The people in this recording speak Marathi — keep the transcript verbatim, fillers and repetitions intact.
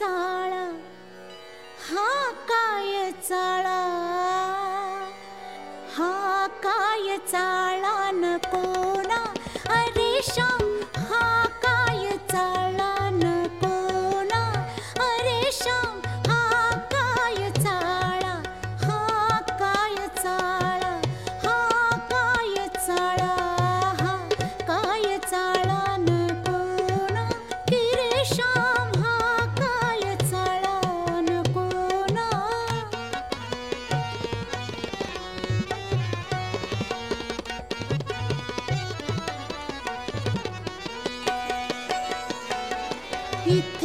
चाळा हा काय चाळा हा काय चाळा नको ना अरे श्याम हा काय चाळा नको ना अरे श्याम हा काय चाळा हा काय चाळा हा काय चाळा हा काय चाळा नको ना की रे श्याम हा काय चाळा नको ना इथे